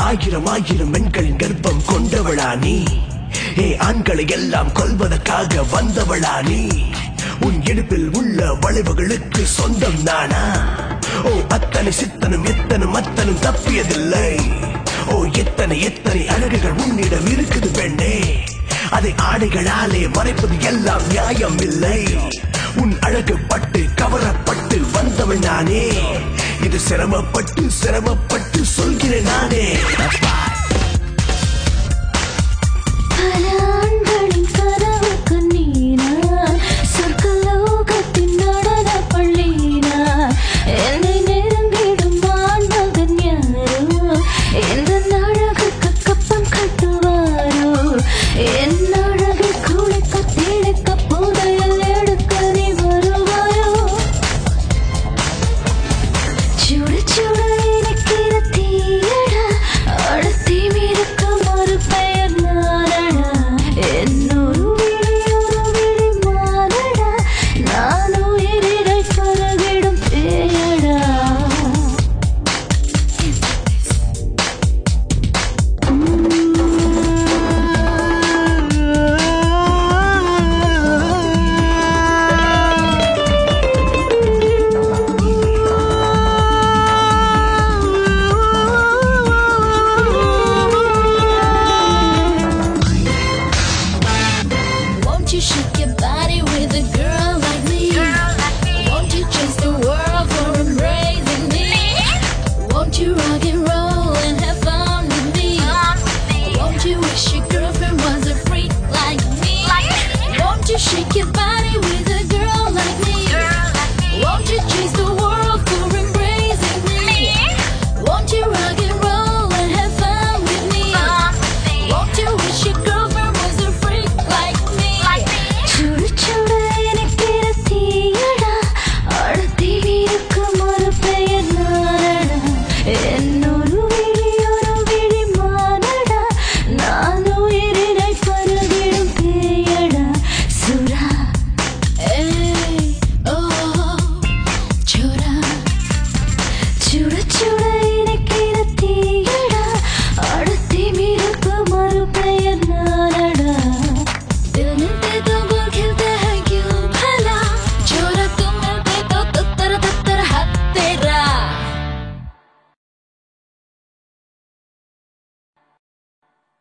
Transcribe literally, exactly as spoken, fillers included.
ஆயிரம் ஆயிரம் பெண்களின் கர்ப்பம் கொண்டவளா நீ? ஏ ஆண்களை எல்லாம் கொல்வதற்காக வந்தவளா நீ? உன் இடுப்பில் உள்ள வளைவுகளுக்கு சொந்தம் நானா? ஓ அத்தனை சித்தனும் எத்தனும் அத்தனும் தப்பியதில்லை. ஓ எத்தனை எத்தனை அழகுகள் உன்னிடம் இருக்குது பெண்ணே, அதை ஆடைகளாலே மறைப்பது எல்லாம் நியாயம் இல்லை. உன் அழகு பட்டு கவரப்பட்டு வந்தவள் நானே, இது சிரமப்பட்டு சிரமப்பட்டு சொல்கிறேன் நானே. Shake your body with a girl like me. Won't you chase the world for embracing me? Won't you rock and roll and have fun with me? Won't you wish your girlfriend was a freak like me? Won't you shake your body with a girl like me? Won't you